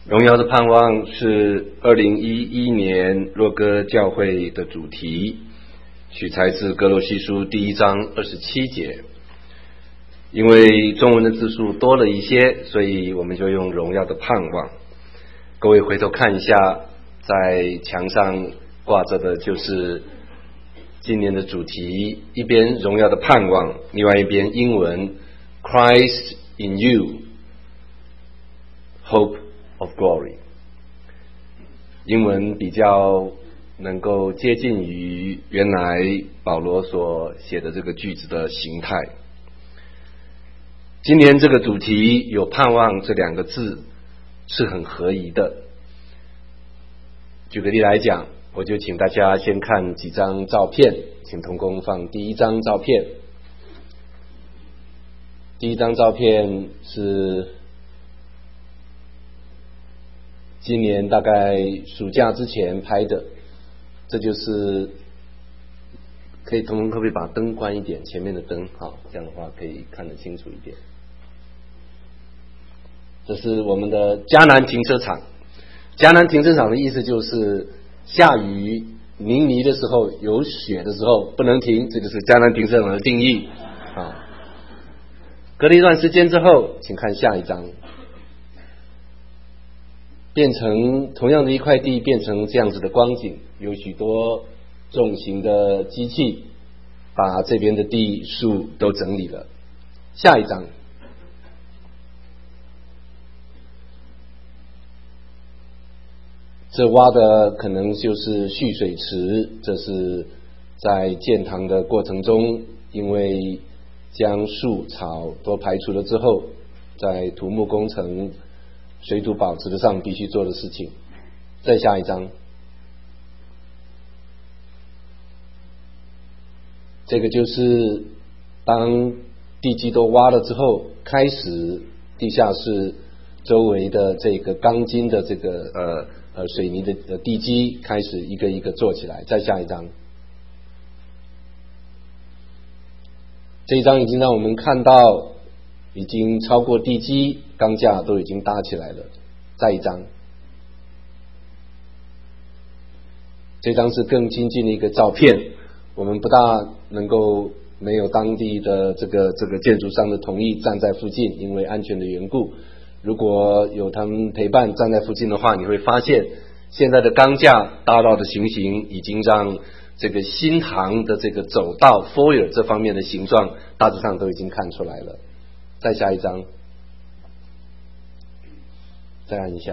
荣耀的盼望是2011年若歌教会的主题，取材自歌罗西书第1章27节。因为中文的字数多了一些，所以我们就用荣耀的盼望。各位回头看一下，在墙上挂着的就是今年的主题，一边荣耀的盼望，另外一边英文 Christ in you Hope of Glory。 英文比较能够接近于原来保罗所写的这个句子的形态。今年这个主题有盼望这2个字是很合宜的。举个例来讲，我就请大家先看几张照片，请同工放第1张照片。第1张照片是今年大概暑假之前拍的，这就是可以同工可不可以把灯关一点，前面的灯，好，这样的话可以看得清楚一点。这是我们的迦南停车场。迦南停车场的意思就是下雨淋漓的时候，有雪的时候不能停，这就是迦南停车场的定义。隔了一段时间之后，请看下一张，变成同样的一块地变成这样子的光景，有许多重型的机器把这边的地树都整理了。下一张，这挖的可能就是蓄水池，这是在建堂的过程中，因为将树草都排除了之后，在土木工程水土保持的上必须做的事情。再下一张，这个就是当地基都挖了之后，开始地下室周围的这个钢筋的这个水泥的地基开始一个一个做起来。再下一张，这一张已经让我们看到已经超过地基，钢架都已经搭起来了。再一张，这张是更亲近的一个照片，我们不大能够没有当地的这个建筑商的同意站在附近，因为安全的缘故。如果有他们陪伴站在附近的话，你会发现现在的钢架搭到的情形已经让这个新堂的这个走道 foyer 这方面的形状大致上都已经看出来了。再下一张，再按一下。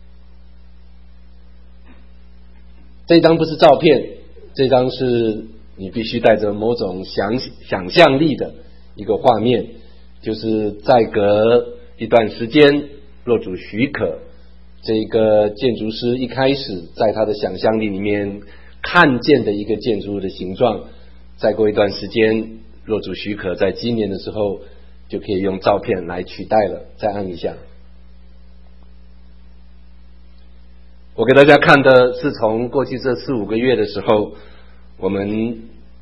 这张不是照片，这张是你必须带着某种想象力的一个画面，就是再隔一段时间，若主许可，这个建筑师一开始在他的想象力里面看见的一个建筑物的形状，再过一段时间，若主许可，在今年的时候就可以用照片来取代了。再按一下。我给大家看的是从过去这4-5个月的时候，我们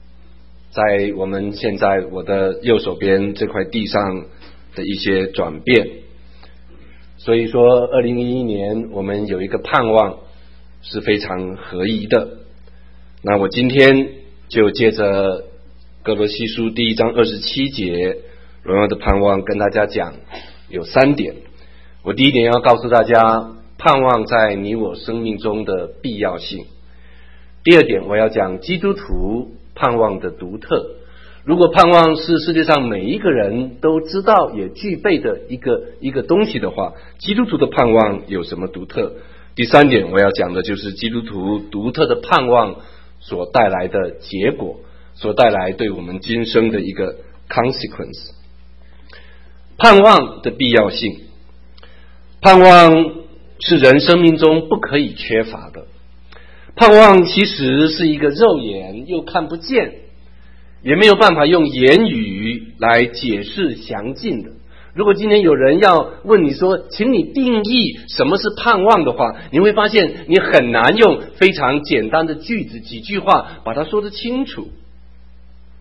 现在我的右手边这块地上的一些转变。所以说2011年我们有一个盼望是非常合宜的。那我今天就借着歌罗西书第1章27节荣耀的盼望跟大家讲，有3点。我第一点要告诉大家盼望在你我生命中的必要性。第2点我要讲基督徒盼望的独特。如果盼望是世界上每一个人都知道也具备的一个东西的话，基督徒的盼望有什么独特？第3点我要讲的就是基督徒独特的盼望所带来的结果，所带来对我们今生的一个 consequence。 盼望的必要性，盼望是人生命中不可以缺乏的。盼望其实是一个肉眼又看不见，也没有办法用言语来解释详尽的。如果今天有人要问你说请你定义什么是盼望的话，你会发现你很难用非常简单的句子几句话把它说得清楚。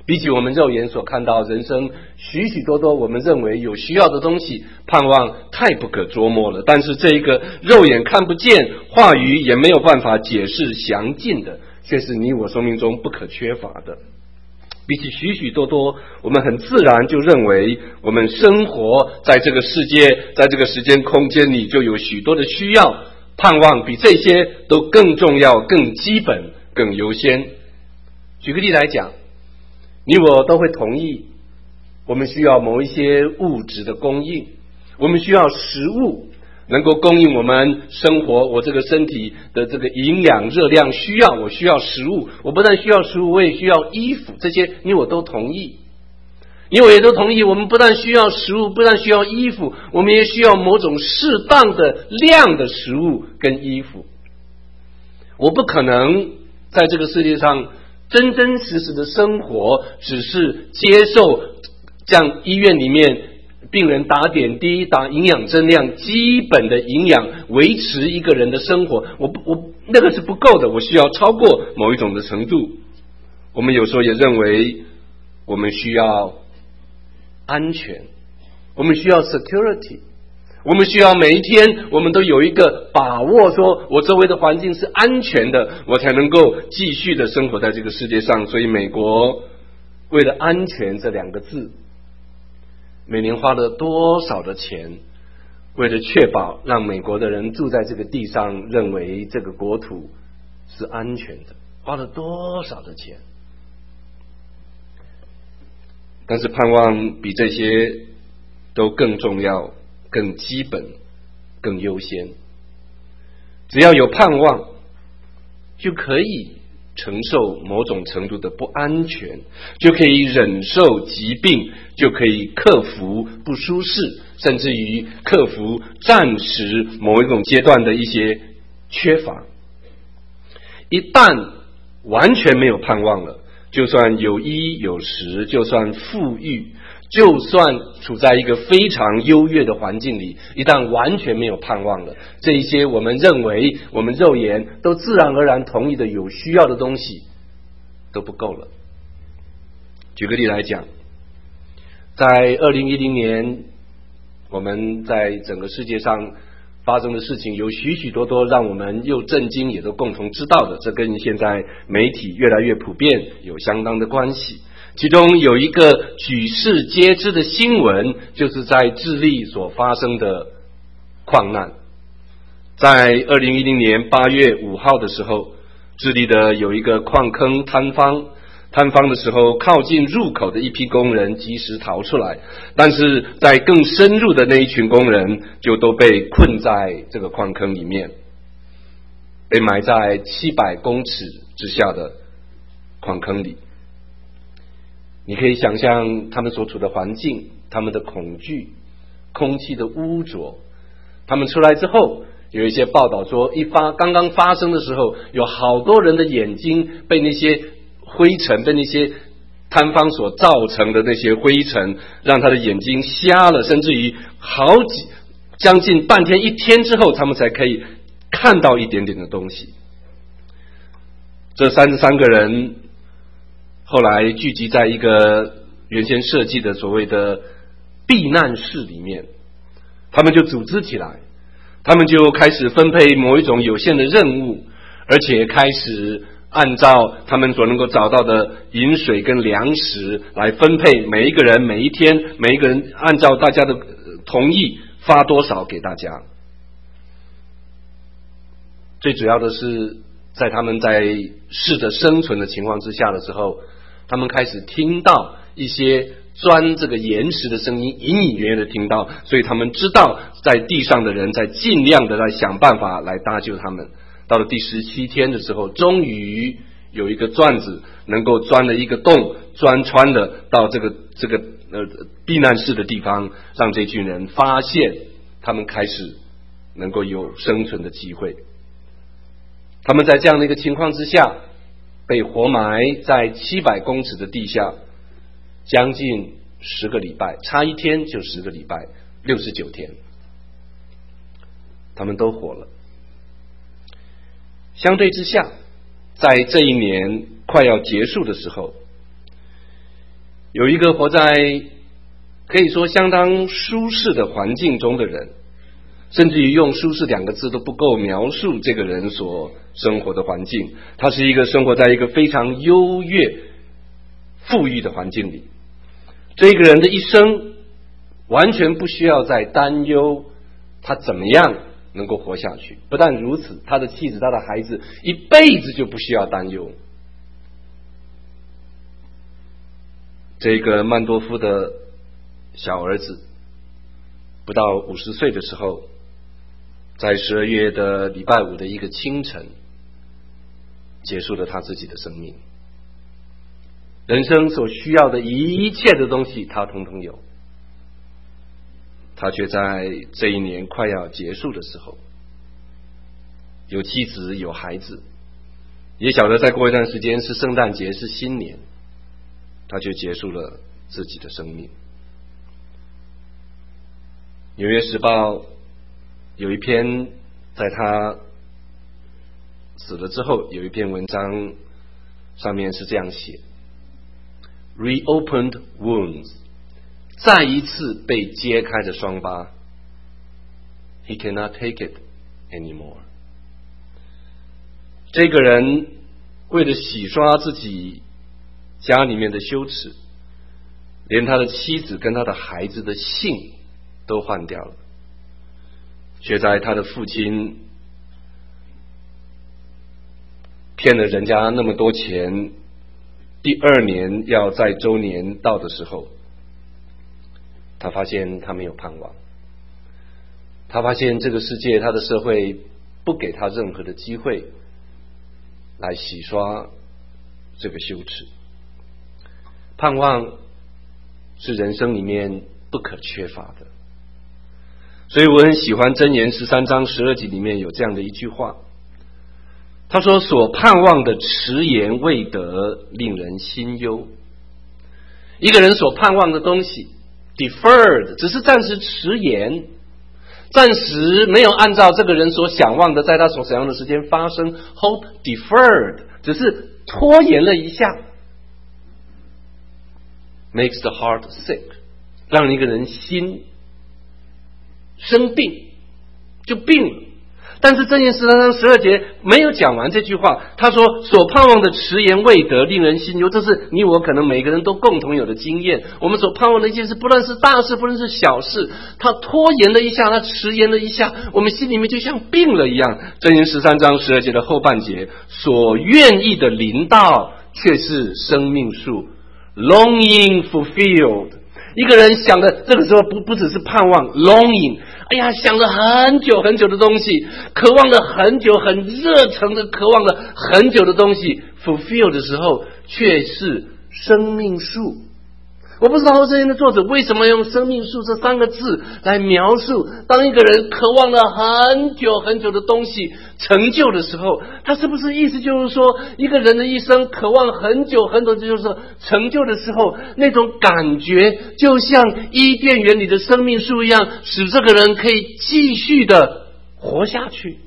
比起我们肉眼所看到人生许许多多我们认为有需要的东西，盼望太不可捉摸了。但是这一个肉眼看不见，话语也没有办法解释详尽的，却是你我生命中不可缺乏的。比起许许多多我们很自然就认为我们生活在这个世界，在这个时间空间里就有许多的需要，盼望比这些都更重要、更基本、更优先。举个例来讲，你我都会同意我们需要某一些物质的供应，我们需要食物能够供应我们生活，我这个身体的这个营养热量需要，我需要食物，我不但需要食物，我也需要衣服，这些你我都同意。你我也都同意，我们不但需要食物，不但需要衣服，我们也需要某种适当的量的食物跟衣服。我不可能在这个世界上真真实实的生活，只是接受像医院里面病人打点滴、打营养针量基本的营养，维持一个人的生活，我那个是不够的，我需要超过某一种的程度。我们有时候也认为我们需要安全，我们需要 security， 我们需要每一天我们都有一个把握，说我周围的环境是安全的，我才能够继续的生活在这个世界上。所以美国为了安全这两个字，每年花了多少的钱，为了确保让美国的人住在这个地上认为这个国土是安全的，花了多少的钱。但是盼望比这些都更重要、更基本、更优先。只要有盼望，就可以承受某种程度的不安全，就可以忍受疾病，就可以克服不舒适，甚至于克服暂时某一种阶段的一些缺乏。一旦完全没有盼望了，就算有衣有食，就算富裕，就算处在一个非常优越的环境里，一旦完全没有盼望了，这一些我们认为我们肉眼都自然而然同意的有需要的东西都不够了。举个例来讲，在2010年我们在整个世界上发生的事情有许许多多让我们又震惊也都共同知道的，这跟现在媒体越来越普遍有相当的关系。其中有一个举世皆知的新闻，就是在智利所发生的矿难。在2010年8月5号的时候，智利的有一个矿坑坍方的时候，靠近入口的一批工人及时逃出来，但是在更深入的那一群工人就都被困在这个矿坑里面，被埋在700公尺之下的矿坑里。你可以想象他们所处的环境，他们的恐惧，空气的污浊。他们出来之后，有一些报道说，刚刚发生的时候，有好多人的眼睛被那些灰尘，被那些坍方所造成的那些灰尘让他的眼睛瞎了，甚至于将近半天一天之后，他们才可以看到一点点的东西。这33个人后来聚集在一个原先设计的所谓的避难室里面，他们就组织起来，他们就开始分配某一种有限的任务，而且开始按照他们所能够找到的饮水跟粮食来分配，每一个人每一天，每一个人按照大家的同意发多少给大家。最主要的是在他们在试着生存的情况之下的时候，他们开始听到一些钻这个岩石的声音，隐隐约约的听到，所以他们知道在地上的人在尽量的来想办法来搭救他们。到了第17天的时候，终于有一个钻子能够钻了一个洞，钻穿了到这个避难室的地方，让这群人发现他们开始能够有生存的机会。他们在这样的一个情况之下，被活埋在700公尺的地下，将近10个礼拜，差一天就10个礼拜，69天，他们都活了。相对之下，在这一年快要结束的时候， 有一个活在可以说相当舒适的环境中的人，甚至于用舒适2个字都不够描述这个人所生活的环境。他是一个生活在一个非常优越富裕的环境里，这个人的一生完全不需要再担忧他怎么样能够活下去。不但如此，他的妻子他的孩子一辈子就不需要担忧。这个曼多夫的小儿子不到50岁的时候，在12月的礼拜5的一个清晨结束了他自己的生命。人生所需要的一切的东西他统统有，他却在这一年快要结束的时候，有妻子有孩子，也晓得再过一段时间是圣诞节是新年，他却结束了自己的生命。纽约时报有一篇在他死了之后有一篇文章，上面是这样写： Reopened wounds， 再一次被揭开的伤疤。 He cannot take it anymore。 这个人为了洗刷自己家里面的羞耻，连他的妻子跟他的孩子的姓都换掉了，却在他的父亲骗了人家那么多钱，第2年要在周年到的时候，他发现他没有盼望，他发现这个世界他的社会不给他任何的机会来洗刷这个羞耻。盼望是人生里面不可缺乏的，所以我很喜欢箴言13章12节里面有这样的一句话，他说：所盼望的迟延未得，令人心忧。一个人所盼望的东西 deferred， 只是暂时迟延，暂时没有按照这个人所想望的在他所想要的时间发生。 hope deferred， 只是拖延了一下， makes the heart sick， 让一个人心生病，就病了。但是箴言13章12节没有讲完这句话，他说所盼望的迟延未得，令人心忧。这是你我可能每个人都共同有的经验，我们所盼望的一件事，不论是大事不论是小事，他拖延了一下，他迟延了一下，我们心里面就像病了一样。箴言13章12节的后半节，所愿意的临到却是生命树， longing fulfilled。 一个人想的这个时候不只是盼望 longing， 哎呀，想了很久很久的东西，渴望了很久，很热诚的渴望了很久的东西 fulfill 的时候，却是生命树。我不知道这边的作者为什么用生命树这3个字来描述，当一个人渴望了很久很久的东西成就的时候，他是不是意思就是说，一个人的一生渴望很久很久，就是说成就的时候，那种感觉就像伊甸园里的生命树一样，使这个人可以继续的活下去。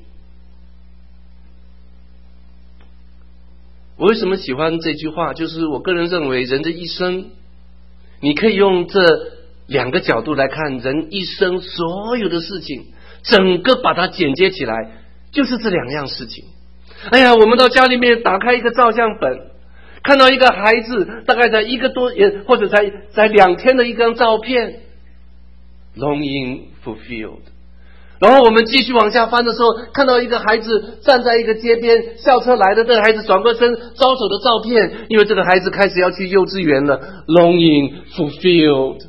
我为什么喜欢这句话？就是我个人认为，人的一生你可以用这2个角度来看，人一生所有的事情，整个把它剪接起来，就是这2样事情。哎呀，我们到家里面打开一个照相本，看到一个孩子大概在1个多或者才2天的一张照片 ，longing fulfilled。然后我们继续往下翻的时候，看到一个孩子站在一个街边，校车来的，这个孩子转过身招手的照片，因为这个孩子开始要去幼稚园了 ，longing fulfilled。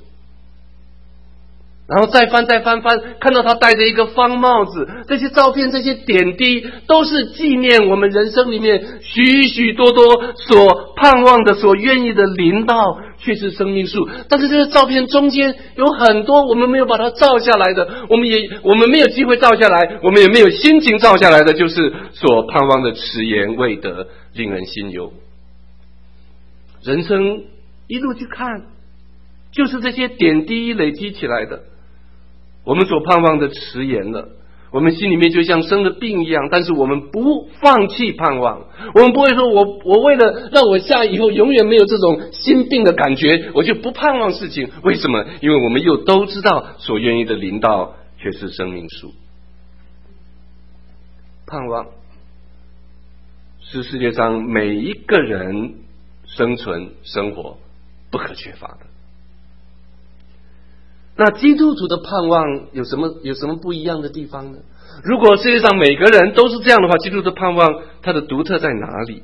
然后再翻，看到他戴着一个方帽子，这些照片这些点滴都是纪念我们人生里面许许多多所盼望的所愿意的临到，却是生命树。但是这些照片中间有很多我们没有把它照下来的，我们没有机会照下来，我们也没有心情照下来的，就是所盼望的迟延未得，令人心忧。人生一路去看，就是这些点滴累积起来的。我们所盼望的迟延了， 我们心里面就像生了病一样，但是我们不放弃盼望。我们不会说我为了让我以后永远没有这种心病的感觉，我就不盼望事情。为什么？因为我们又都知道所愿意的临到却是生命树。盼望是世界上每一个人生存生活不可缺乏的。那基督徒的盼望有什么不一样的地方呢？如果世界上每个人都是这样的话，基督徒的盼望它的独特在哪里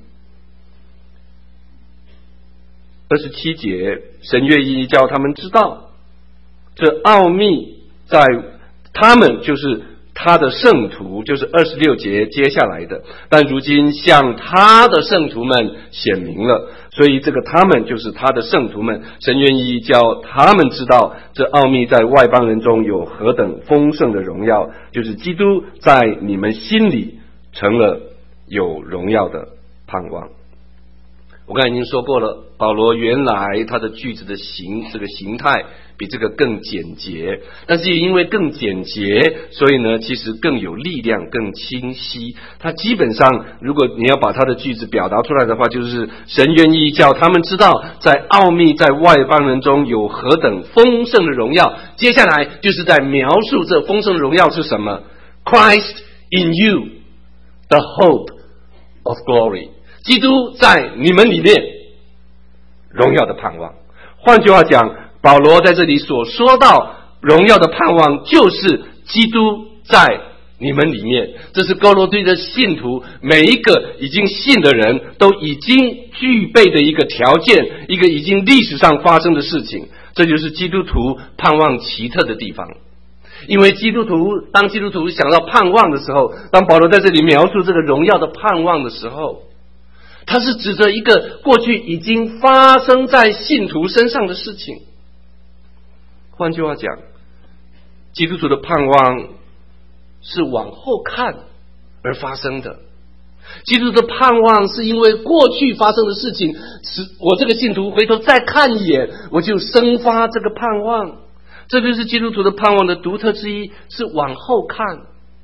？27节，神愿意叫他们知道，这奥秘在他们就是他的圣徒，就是26节接下来的，但如今向他的圣徒们显明了。所以这个他们就是他的圣徒们，神愿意叫他们知道，这奥秘在外邦人中有何等丰盛的荣耀，就是基督在你们心里成了有荣耀的盼望。我刚才已经说过了，保罗原来他的句子的这个形态比这个更简洁，但是也因为更简洁，所以呢其实更有力量，更清晰。他基本上如果你要把他的句子表达出来的话，就是神愿意叫他们知道，在奥秘在外邦人中有何等丰盛的荣耀。接下来就是在描述这丰盛的荣耀是什么。 Christ in you, the hope of glory，基督在你们里面荣耀的盼望。换句话讲，保罗在这里所说到荣耀的盼望，就是基督在你们里面。这是哥罗西的信徒每一个已经信的人都已经具备的一个条件，一个已经历史上发生的事情。这就是基督徒盼望奇特的地方。因为当基督徒想到盼望的时候，当保罗在这里描述这个荣耀的盼望的时候，它是指着一个过去已经发生在信徒身上的事情。换句话讲，基督徒的盼望是往后看而发生的。基督徒的盼望是因为过去发生的事情，使我这个信徒回头再看一眼，我就生发这个盼望。这就是基督徒的盼望的独特之一，是往后看。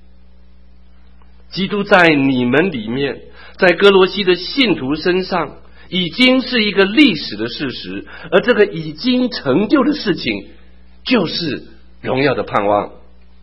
基督在你们里面，在哥罗西的信徒身上已经是一个历史的事实，而这个已经成就的事情就是荣耀的盼望。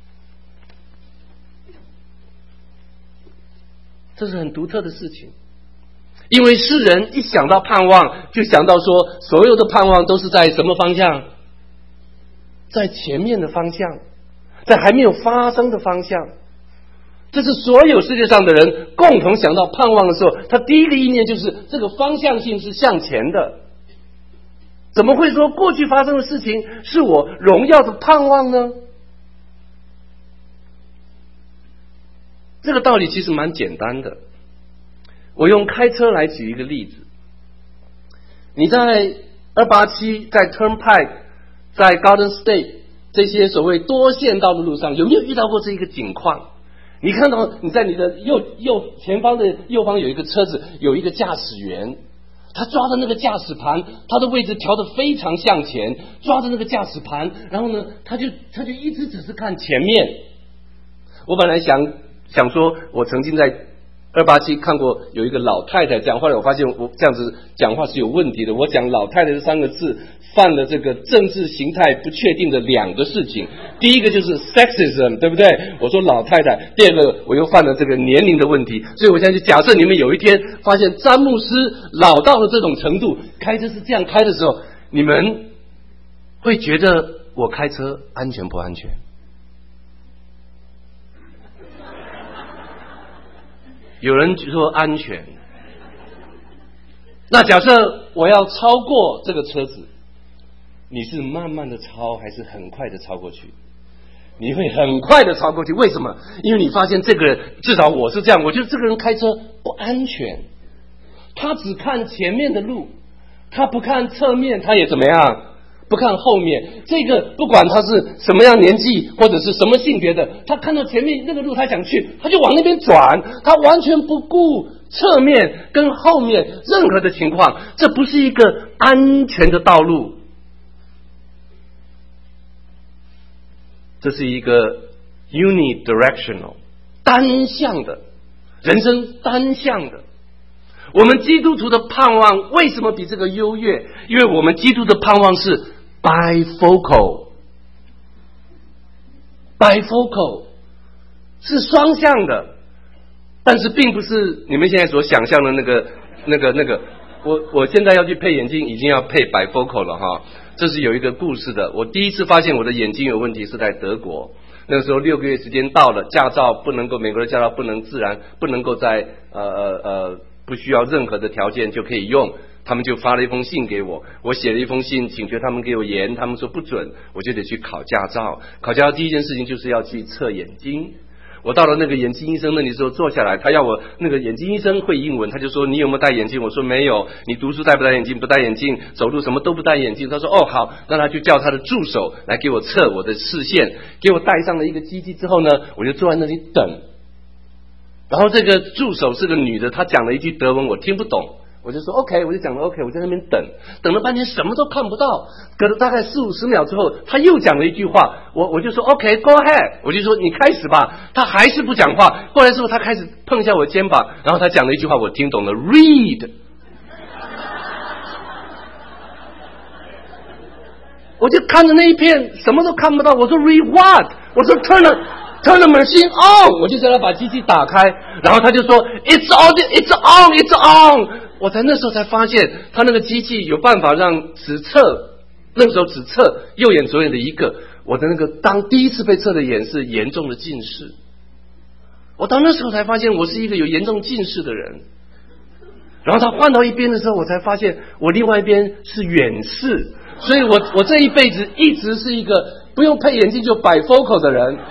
这是很独特的事情，因为世人一想到盼望，就想到说所有的盼望都是在什么方向？在前面的方向，在还没有发生的方向。这是所有世界上的人共同想到盼望的时候，他第一个意念就是这个方向性是向前的。怎么会说过去发生的事情是我荣耀的盼望呢？这个道理其实蛮简单的。我用开车来举一个例子。你在287，在 Turnpike， 在 Garden State 这些所谓多线道的路上，有没有遇到过这一个景况？你看到你在你的前方的右方有一个车子，有一个驾驶员，他抓着那个驾驶盘，他的位置调得非常向前，抓着那个驾驶盘，然后呢他就一直只是看前面。我本来想说，我曾经在287看过有一个老太太讲，后来我发现我这样子讲话是有问题的。我讲老太太这3个字犯了这个政治形态不确定的2个事情。第一个就是 sexism， 对不对？我说老太太。第二个我又犯了这个年龄的问题。所以我现在就假设你们有一天发现詹牧师老到了这种程度，开车是这样开的时候，你们会觉得我开车安全不安全？有人说安全。那假设我要超过这个车子，你是慢慢的超还是很快的超过去？你会很快的超过去。为什么？因为你发现这个人，至少我是这样，我觉得这个人开车不安全。他只看前面的路，他不看侧面，他也怎么样？不看后面。这个不管他是什么样年纪或者是什么性别的，他看到前面那个路他想去，他就往那边转，他完全不顾侧面跟后面任何的情况。这不是一个安全的道路，这是一个 unidirectional， 单向的人生，单向的。我们基督徒的盼望为什么比这个优越？因为我们基督的盼望是 bifocal， 是双向的，但是并不是你们现在所想象的那个。我现在要去配眼镜，已经要配 bifocal 了哈。这是有一个故事的。我第一次发现我的眼睛有问题是在德国，那个时候6个月时间到了，驾照不能够，美国的驾照不能自然不能够在不需要任何的条件就可以用，他们就发了一封信给我，我写了一封信请求他们给我延，他们说不准，我就得去考驾照。考驾照第一件事情就是要去测眼睛。我到了那个眼睛医生那里时候坐下来，他要我，那个眼睛医生会英文，他就说你有没有戴眼镜？我说没有。你读书戴不戴眼镜？不戴眼镜。走路什么都不戴眼镜。他说哦好，那他就叫他的助手来给我测我的视线，给我戴上了一个机器之后呢，我就坐在那里等。然后这个助手是个女的，她讲了一句德文我听不懂，我就说 OK， 我就讲了 OK， 我在那边等了半天什么都看不到，隔了大概40-50秒之后，他又讲了一句话，我就说 OK go ahead， 我就说你开始吧，他还是不讲话。后来之后他开始碰一下我肩膀，然后他讲了一句话我听懂了 read， 我就看着那一片什么都看不到，我说 read what， 我说 turn the machine on， 我就叫他把机器打开，然后他就说 it's on， 我在那时候才发现他那个机器有办法让只测，那个时候只测右眼左眼的一个，我的那个当第一次被测的眼是严重的近视，我到那时候才发现我是一个有严重近视的人。然后他换到一边的时候，我才发现我另外一边是远视，所以我这一辈子一直是一个不用配眼镜就bifocal的人。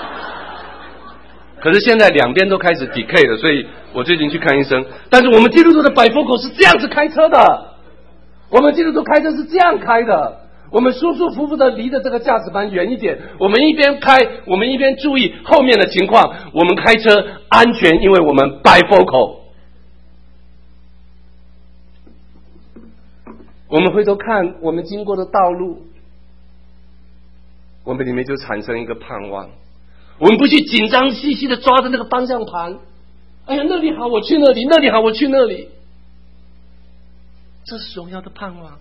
可是现在两边都开始 decay 了，所以我最近去看医生。但是我们基督徒的bifocal是这样子开车的，我们基督徒开车是这样开的，我们舒舒服服的离着这个驾驶盘远一点，我们一边开，我们一边注意后面的情况，我们开车安全，因为我们 bifocal。我们回头看我们经过的道路，我们里面就产生一个盼望。我们不去紧张兮兮的抓着那个方向盘，哎呀那里好我去那里，那里好我去那里，这是荣耀的盼望。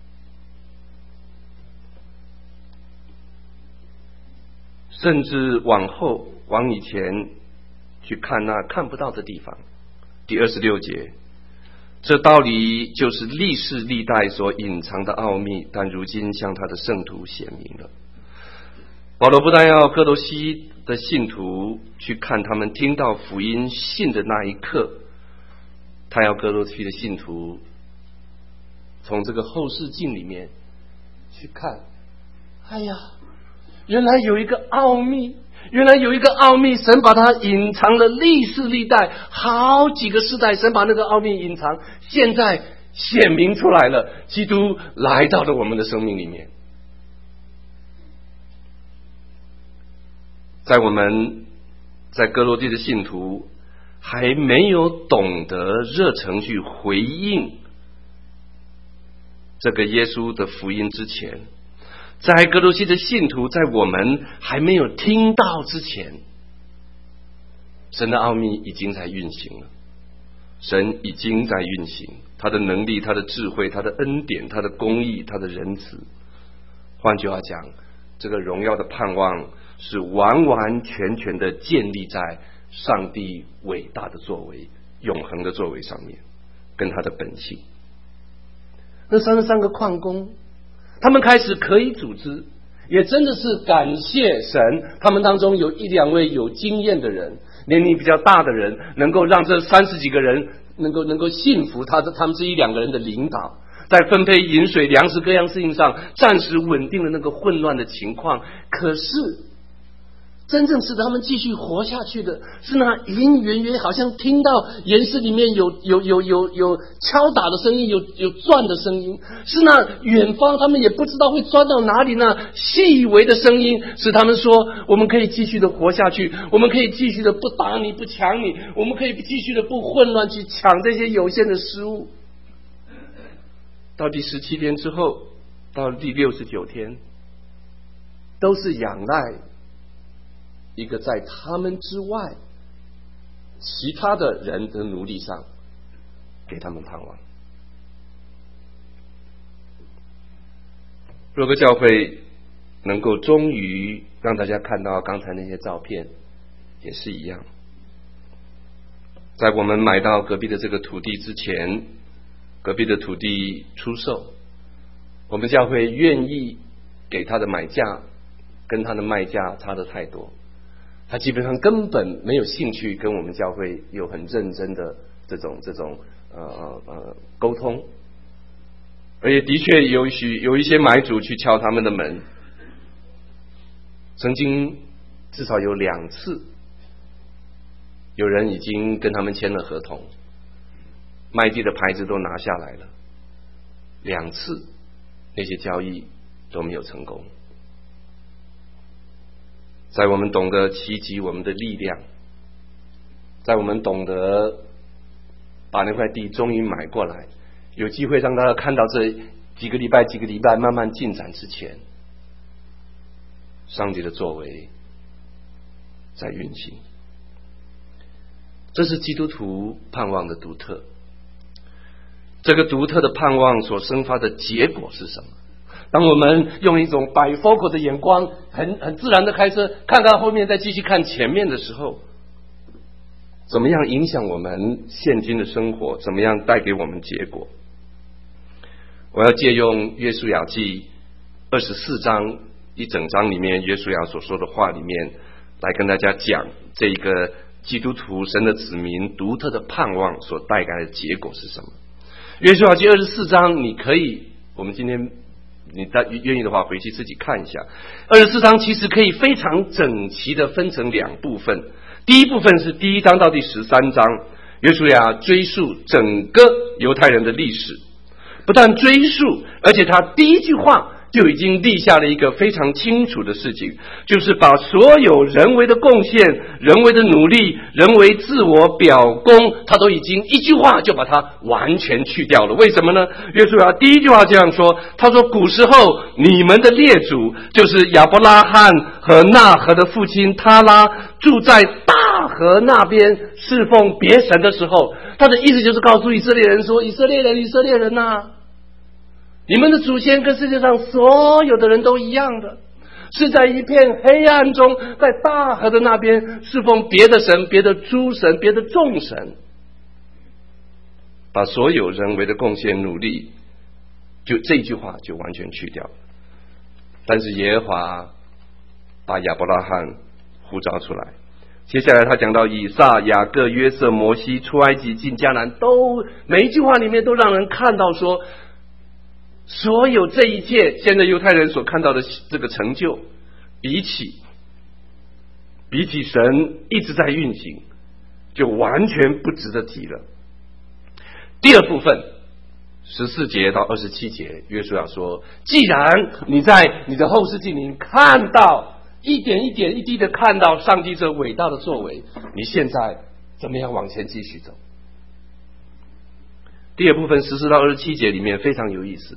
甚至往后往以前去看那看不到的地方。第26节，这道理就是历世历代所隐藏的奥秘，但如今向他的圣徒显明了。保罗不但要哥罗西的信徒去看他们听到福音信的那一刻，他要哥罗西的信徒从这个后视镜里面去看，哎呀，原来有一个奥秘，原来有一个奥秘，神把它隐藏了历世历代好几个世代，神把那个奥秘隐藏，现在显明出来了，基督来到了我们的生命里面。在我们在哥罗西的信徒还没有懂得热诚去回应这个耶稣的福音之前，在哥罗西的信徒在我们还没有听到之前，神的奥秘已经在运行了，神已经在运行他的能力，他的智慧，他的恩典，他的公义，他的仁慈。换句话讲，这个荣耀的盼望是完完全全的建立在上帝伟大的作为，永恒的作为上面，跟他的本性。那33个矿工，他们开始可以组织，也真的是感谢神，他们当中有1-2位有经验的人，年龄比较大的人，能够让这30几个人能够信服他们是1-2个人的领导，在分配饮水粮食各样事情上暂时稳定了那个混乱的情况。可是真正使得他们继续活下去的是那隐隐约约好像听到岩石里面有敲打的声音，有转的声音，是那远方他们也不知道会钻到哪里，那细微的声音使他们说我们可以继续的活下去，我们可以继续的不打你不抢你，我们可以继续的不混乱去抢这些有限的食物。到第17天之后，到第69天，都是仰赖一个在他们之外其他的人的奴隶上给他们盼望。若个教会能够终于让大家看到刚才那些照片，也是一样。在我们买到隔壁的这个土地之前，隔壁的土地出售，我们教会愿意给他的买价跟他的卖价差得太多，他基本上根本没有兴趣跟我们教会有很认真的这种沟通。而且的确有一些买主去敲他们的门，曾经至少有2次有人已经跟他们签了合同，卖地的牌子都拿下来了，2次那些交易都没有成功。在我们懂得齐集我们的力量，在我们懂得把那块地终于买过来，有机会让大家看到这几个礼拜慢慢进展之前，上帝的作为在运行。这是基督徒盼望的独特。这个独特的盼望所生发的结果是什么？当我们用一种bifocal的眼光很自然的开车，看看后面再继续看前面的时候，怎么样影响我们现今的生活，怎么样带给我们结果？我要借用约书亚记24章一整章里面约书亚所说的话里面来跟大家讲这个基督徒神的子民独特的盼望所带来的结果是什么。约书亚记24章你可以，我们今天你愿意的话回去自己看一下。24章其实可以非常整齐的分成2部分。第一部分是第1章到第13章，约书亚追溯整个犹太人的历史，不但追溯，而且他第一句话就已经立下了一个非常清楚的事情，就是把所有人为的贡献、人为的努力、人为自我表功，他都已经一句话就把它完全去掉了。为什么呢？约书亚第一句话这样说，他说古时候你们的列祖就是亚伯拉罕和纳河的父亲他拉住在大河那边侍奉别神的时候，他的意思就是告诉以色列人说，以色列人啊，你们的祖先跟世界上所有的人都一样的，是在一片黑暗中，在大河的那边侍奉别的神、别的诸神、别的众神，把所有人为的贡献努力，就这句话就完全去掉。但是耶和华把亚伯拉罕呼召出来，接下来他讲到以撒、雅各、约瑟、摩西出埃及进迦南，都每一句话里面都让人看到说，所有这一切现在犹太人所看到的这个成就，比起神一直在运行，就完全不值得提了。第二部分14节到27节，约书亚说，既然你在你的后世纪里看到一点一滴的看到上帝这伟大的作为，你现在怎么样往前继续走？第二部分14到27节里面非常有意思，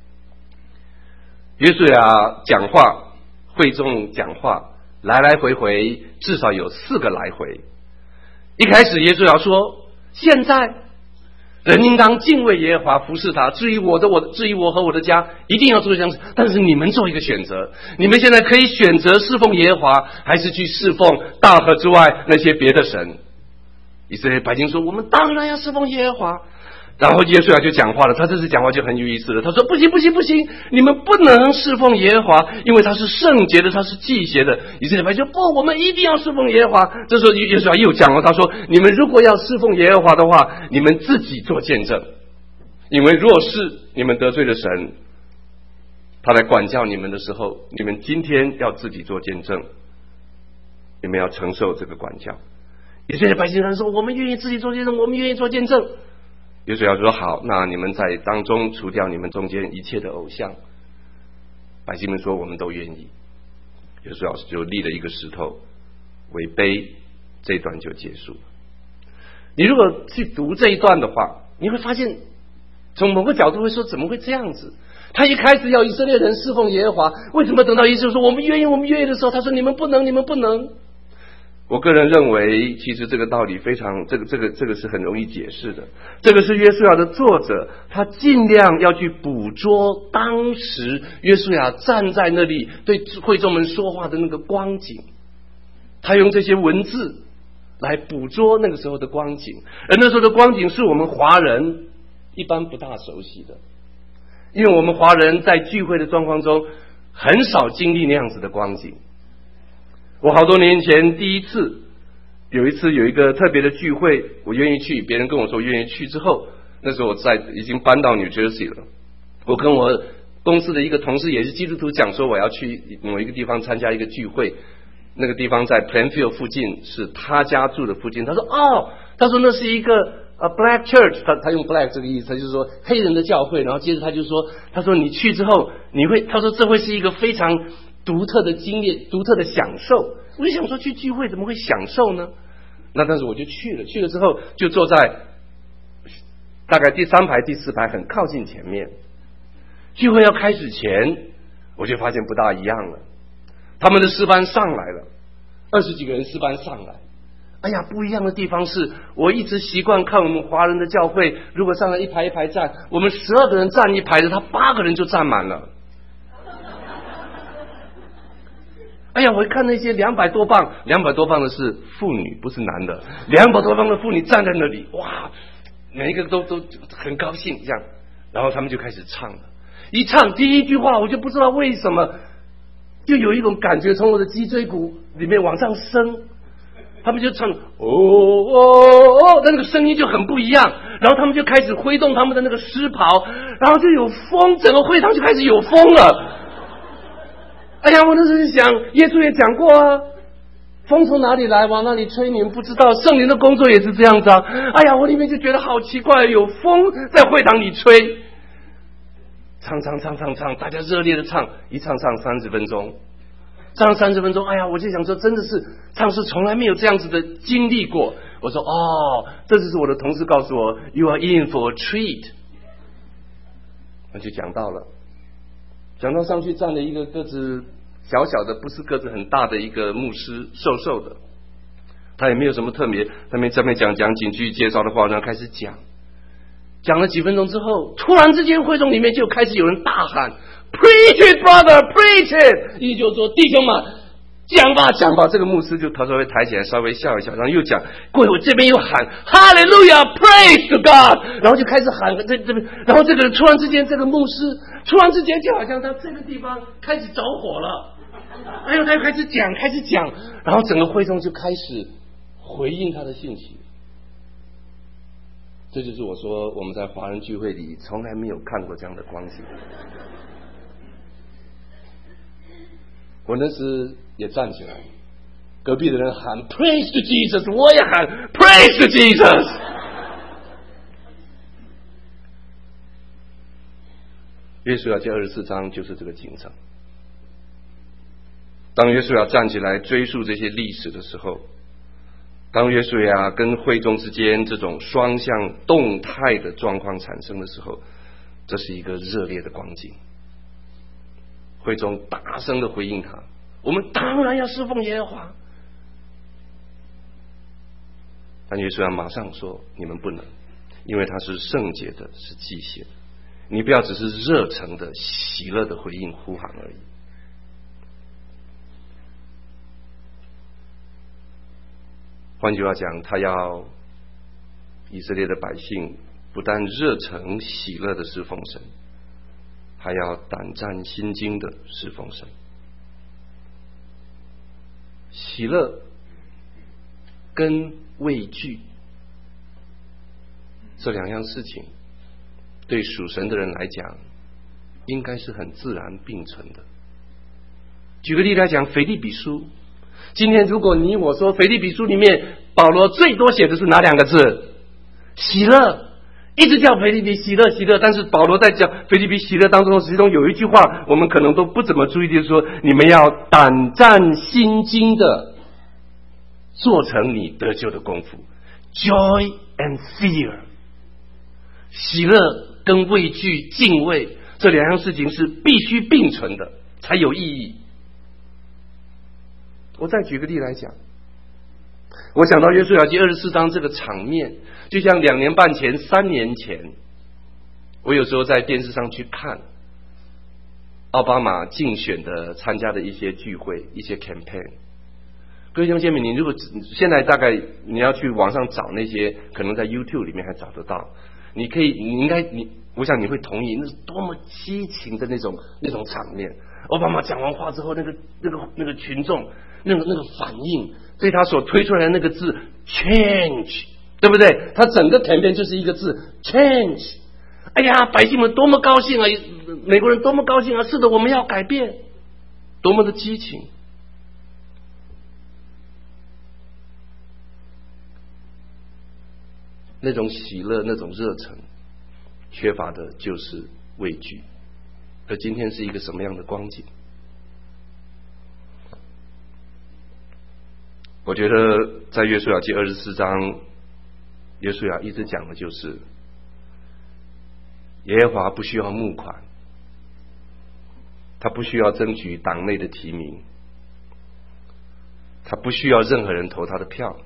约书亚讲话，会众讲话，来来回回至少有4个来回。一开始约书亚说，现在人应当敬畏耶和华，服侍他，至于我和我的家一定要做这样子，但是你们做一个选择，你们现在可以选择侍奉耶和华，还是去侍奉大河之外那些别的神。以色列百姓说，我们当然要侍奉耶和华。然后约书亚就讲话了，他这次讲话就很有意思了，他说不行，你们不能侍奉耶和华，因为他是圣洁的，他是祭邪的。以色列百姓说不，我们一定要侍奉耶和华。这时候约书亚又讲了，他说你们如果要侍奉耶和华的话，你们自己做见证，因为若是你们得罪了神，他来管教你们的时候，你们今天要自己做见证，你们要承受这个管教。以色列百姓说我们愿意自己做见证，我们愿意做见证。约书亚说好，那你们在当中除掉你们中间一切的偶像。百姓们说我们都愿意。约书亚就立了一个石头为碑，这一段就结束了。你如果去读这一段的话，你会发现从某个角度会说怎么会这样子，他一开始要以色列人侍奉耶和华，为什么等到以色列说我们愿意的时候，他说你们不能。 我个人认为，其实这个道理非常，这个是很容易解释的。这个是约书亚的作者，他尽量要去捕捉当时约书亚站在那里对会众们说话的那个光景，他用这些文字来捕捉那个时候的光景，而那时候的光景是我们华人一般不大熟悉的，因为我们华人在聚会的状况中很少经历那样子的光景。我好多年前有一次有一个特别的聚会，我愿意去，别人跟我说愿意去之后，那时候我已经搬到 New Jersey 了，我跟我公司的一个同事也是基督徒讲说我要去某一个地方参加一个聚会，那个地方在 Plainfield 附近，是他家住的附近。他说那是一个black church， 他用 black 这个意思，他就是说黑人的教会。然后接着他说你去之后他说这会是一个非常独特的经历，独特的享受。我就想说去聚会怎么会享受呢？但是我就去了之后就坐在大概第3排第4排，很靠近前面。聚会要开始前，我就发现不大一样了。他们的诗班上来了，20几个人诗班上来。哎呀，不一样的地方是，我一直习惯看我们华人的教会，如果上来一排一排站，我们12个人站一排的，他8个人就站满了。哎呀，我一看那些200多磅的是妇女，不是男的，200多磅的妇女站在那里，哇，每一个都很高兴这样，然后他们就开始唱了。一唱第一句话，我就不知道为什么，就有一种感觉从我的脊椎骨里面往上升，他们就唱那个声音就很不一样，然后他们就开始挥动他们的那个狮袍，然后就有风，整个会场就开始有风了。哎呀，我那时候就想，耶稣也讲过啊，风从哪里来往哪里吹，你们不知道，圣灵的工作也是这样子啊。哎呀，我里面就觉得好奇怪，有风在会堂里吹，唱，大家热烈的唱，一唱30分钟，唱30分钟。哎呀，我就想说，真的是唱诗从来没有这样子的经历过。我说这就是我的同事告诉我 ，You are in for a treat。那就讲到上去站了一个个子小小的，不是个子很大的一个牧师，瘦瘦的，他也没有什么特别，在那边讲几句介绍的话，然后开始讲了几分钟之后，突然之间会众里面就开始有人大喊 Preach it brother Preach it， 意思就是说弟兄们讲吧。这个牧师就他稍微抬起来稍微笑一笑，然后又讲，过一会这边又喊 Hallelujah Praise to God， 然后就开始喊这边，然后这个人突然之间，这个牧师突然之间就好像他这个地方开始着火了，哎呦，他又开始讲，然后整个会众就开始回应他的信息。这就是我说我们在华人聚会里从来没有看过这样的光景。我那时也站起来，隔壁的人喊 Praise to Jesus， 我也喊 Praise to Jesus。 约书亚记24章就是这个景象。当约书亚站起来追溯这些历史的时候，当约书亚跟会众之间这种双向动态的状况产生的时候，这是一个热烈的光景。会众大声的回应他，我们当然要侍奉耶和华。但约书亚马上说，你们不能，因为他是圣洁的，是祭血的，你不要只是热诚的喜乐的回应呼喊而已。换句话讲，他要以色列的百姓不但热诚喜乐的侍奉神，还要胆战心惊的侍奉神。喜乐跟畏惧这2样事情，对属神的人来讲，应该是很自然并存的。举个例来讲，腓立比书，今天如果你我说腓立比书里面保罗最多写的是哪2个字？喜乐，一直叫腓立比喜乐，但是保罗在讲腓立比喜乐当中，其中有一句话我们可能都不怎么注意，就是说你们要胆战心惊的做成你得救的功夫。 Joy and fear， 喜乐跟畏惧敬畏这2样事情是必须并存的，才有意义。我再举个例来讲， 我想到约书亚记24章这个场面，就像2年半前、3年前，我有时候在电视上去看奥巴马竞选的参加的一些聚会、一些 campaign。各位弟兄姐妹，你如果现在大概你要去网上找那些，可能在 YouTube 里面还找得到。你我想你会同意，那是多么激情的那种场面。奥巴马讲完话之后，那个群众那个反应，对他所推出来的那个字 change， 对不对？他整个 campaign 就是一个字 change。哎呀，百姓们多么高兴啊！美国人多么高兴啊！是的，我们要改变，多么的激情。那种喜乐，那种热忱，缺乏的就是畏惧。而今天是一个什么样的光景？我觉得在约书亚记24章，约书亚一直讲的就是耶和华不需要募款，他不需要争取党内的提名，他不需要任何人投他的票，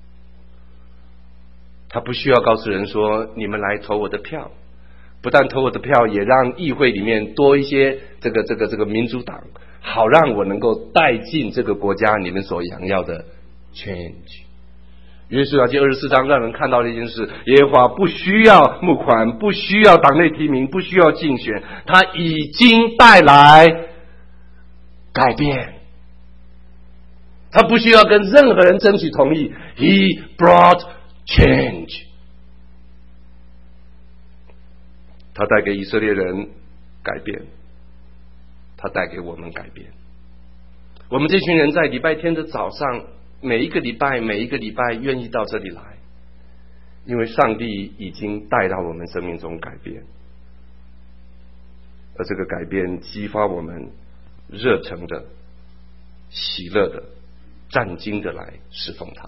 他不需要告诉人说你们来投我的票，不但投我的票，也让议会里面多一些这个民主党，好让我能够带进这个国家你们所想要的 change。约书亚记24章让人看到的一件事，耶和华不需要募款，不需要党内提名，不需要竞选，他已经带来改变，他不需要跟任何人争取同意。 He brought change， 他带给以色列人改变，他带给我们改变。我们这群人在礼拜天的早上，每一个礼拜愿意到这里来，因为上帝已经带到我们生命中改变，而这个改变激发我们热诚的、喜乐的、战兢的来侍奉他。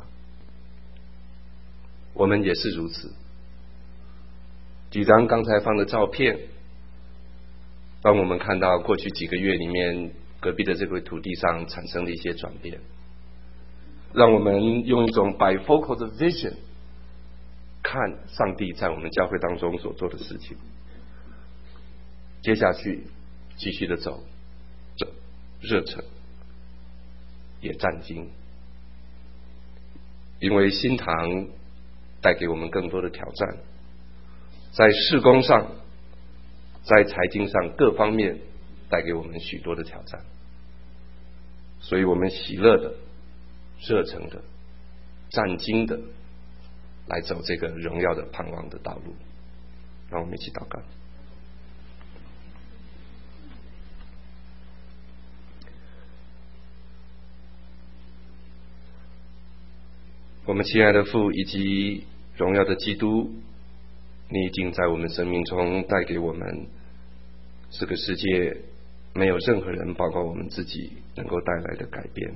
我们也是如此。几张刚才放的照片，让我们看到过去几个月里面隔壁的这块土地上产生的一些转变，让我们用一种 bifocal 的 vision 看上帝在我们教会当中所做的事情。接下去继续的走，热忱也战兢，因为新堂带给我们更多的挑战，在事工上，在财经上各方面带给我们许多的挑战，所以我们喜乐的、热诚的、战兢的来走这个荣耀的盼望的道路。让我们一起祷告。我们亲爱的父以及荣耀的基督，你已经在我们生命中带给我们这个世界没有任何人包括我们自己能够带来的改变。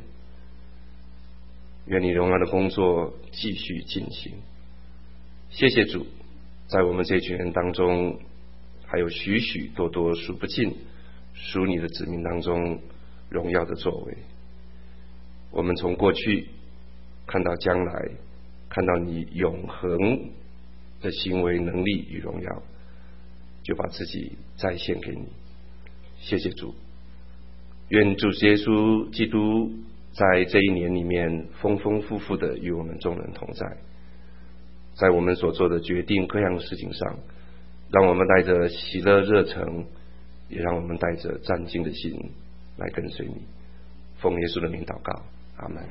愿你荣耀的工作继续进行。谢谢主，在我们这群人当中还有许许多多数不尽属你的子民当中荣耀的作为。我们从过去看到将来，看到你永恒的行为能力与荣耀，就把自己再献给你。谢谢主，愿主耶稣基督在这一年里面丰丰富富的与我们众人同在，在我们所做的决定各样的事情上，让我们带着喜乐热诚，也让我们带着战兢的心来跟随你。奉耶稣的名祷告，阿们。